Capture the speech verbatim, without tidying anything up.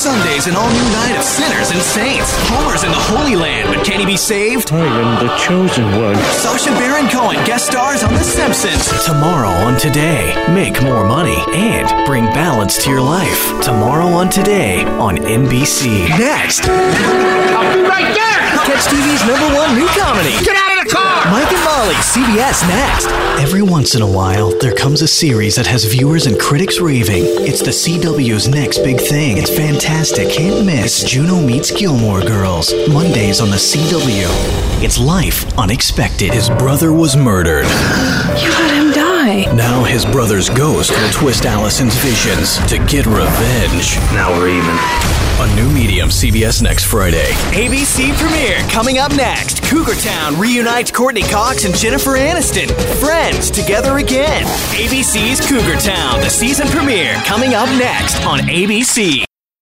Sunday's an all-new night of sinners and saints. Homer's in the Holy Land, but can he be saved? I am the chosen one. Sacha Baron Cohen guest stars on The Simpsons. Tomorrow on Today, make more money and bring balance to your life. Tomorrow on Today on N B C. Next. I'll be right there! Catch T V's number one new comedy. Get out of the car! Mike and Molly, C B S Next. Every once in a while, there comes a series that has viewers and critics raving. It's the C W's next big thing. It's fantastic, can't miss. Juno Meets Gilmore Girls. Mondays on the C W. It's life unexpected. His brother was murdered. You let him die. Now his brother's ghost will twist Allison's visions to get revenge. Now we're even. A new medium, C B S Next Friday. A B C premiere coming up next. Cougar Town reunites Courtney Cox and Jennifer Aniston. Friends together again. A B C's Cougar Town, the season premiere coming up next on A B C.